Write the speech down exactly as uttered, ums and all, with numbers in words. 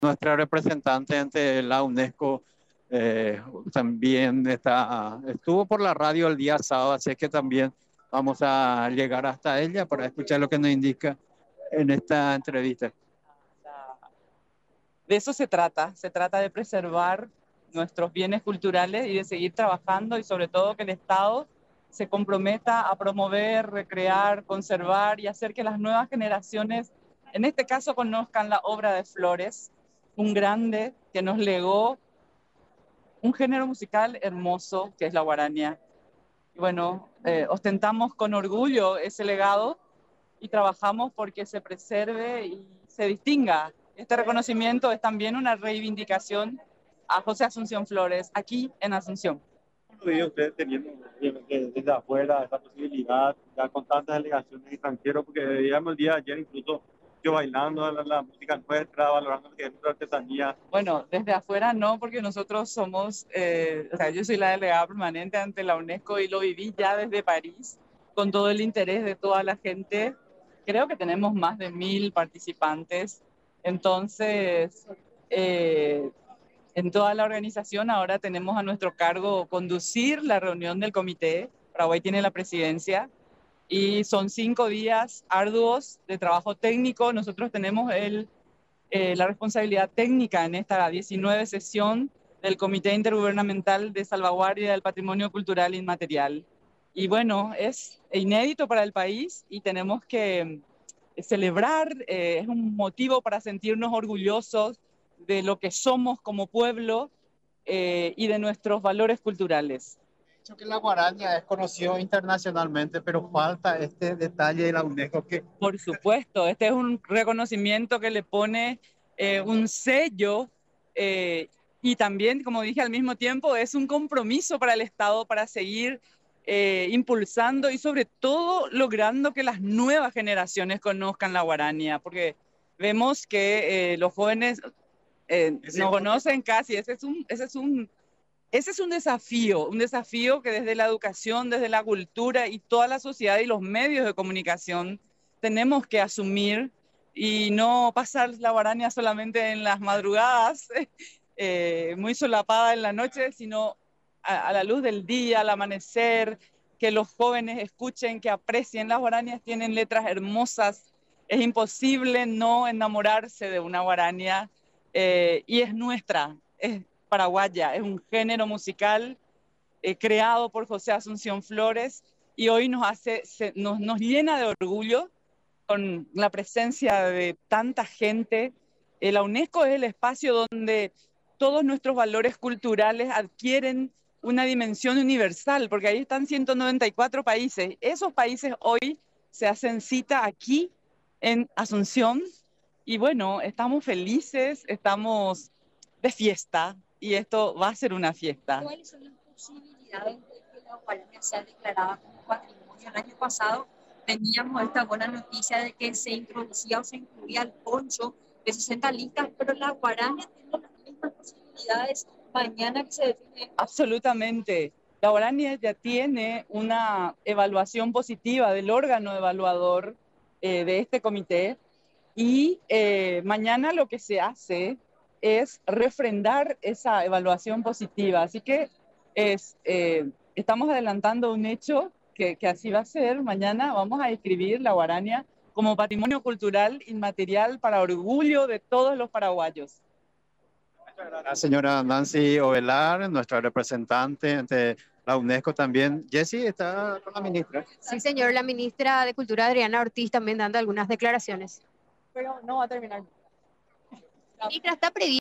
Nuestra representante ante la UNESCO eh, también está, estuvo por la radio el día sábado, así que también vamos a llegar hasta ella para escuchar lo que nos indica en esta entrevista. De eso se trata, se trata de preservar nuestros bienes culturales y de seguir trabajando y sobre todo que el Estado se comprometa a promover, recrear, conservar y hacer que las nuevas generaciones, en este caso, conozcan la obra de Flores, un grande que nos legó un género musical hermoso que es la guarania. Y bueno, eh, ostentamos con orgullo ese legado y trabajamos porque se preserve y se distinga. Este reconocimiento es también una reivindicación a José Asunción Flores, aquí en Asunción. ¿Cómo lo veía usted teniendo obviamente, desde afuera esta posibilidad, ya con tantas delegaciones extranjeras? Porque veíamos el día de ayer incluso yo bailando la, la música nuestra, valorando lo que es nuestra artesanía. Bueno, desde afuera no, porque nosotros somos, eh, o sea, yo soy la delegada permanente ante la UNESCO y lo viví ya desde París, con todo el interés de toda la gente. Creo que tenemos más de mil participantes. Entonces, eh, en toda la organización ahora tenemos a nuestro cargo conducir la reunión del comité. Paraguay tiene la presidencia y son cinco días arduos de trabajo técnico. Nosotros tenemos el, eh, la responsabilidad técnica en esta diecinueve sesión del Comité Intergubernamental de Salvaguardia del Patrimonio Cultural Inmaterial. Y bueno, es inédito para el país y tenemos que celebrar, eh, es un motivo para sentirnos orgullosos de lo que somos como pueblo eh, y de nuestros valores culturales. De hecho que la guaraña es conocido internacionalmente, pero falta este detalle de la UNESCO que... Por supuesto, este es un reconocimiento que le pone eh, un sello eh, y también, como dije al mismo tiempo, es un compromiso para el Estado para seguir eh, impulsando y sobre todo logrando que las nuevas generaciones conozcan la guarania, porque vemos que eh, los jóvenes eh, no conocen casi, ese es un, ese es un, ese es un desafío, un desafío que desde la educación, desde la cultura y toda la sociedad y los medios de comunicación tenemos que asumir y no pasar la guarania solamente en las madrugadas, eh, muy solapada en la noche, sino a, a la luz del día, al amanecer, que los jóvenes escuchen, que aprecien. Las guaranias tienen letras hermosas, es imposible no enamorarse de una guarania eh, y es nuestra, es paraguaya, es un género musical eh, creado por José Asunción Flores y hoy nos, hace, se, nos, nos llena de orgullo con la presencia de tanta gente. Eh, la UNESCO es el espacio donde todos nuestros valores culturales adquieren una dimensión universal, porque ahí están ciento noventa y cuatro países. Esos países hoy se hacen cita aquí en Asunción y bueno, estamos felices, estamos de fiesta y esto va a ser una fiesta. ¿Cuáles son las posibilidades de que la guarania sea declarada como patrimonio? El año pasado teníamos esta buena noticia de que se introducía o se incluía el poncho de sesenta listas, pero la guarania tiene las mismas posibilidades mañana que se define. Absolutamente. La guarania ya tiene una evaluación positiva del órgano evaluador eh, de este comité y eh, mañana lo que se hace es refrendar esa evaluación positiva. Así que es, eh, estamos adelantando un hecho que, que así va a ser. Mañana vamos a inscribir la guarania como patrimonio cultural inmaterial para orgullo de todos los paraguayos. La señora Nancy Ovelar, nuestra representante ante la UNESCO también. Jessie está con la ministra. Sí, señor, la ministra de Cultura, Adriana Ortiz, también dando algunas declaraciones. Pero no va a terminar. Ministra, está previsto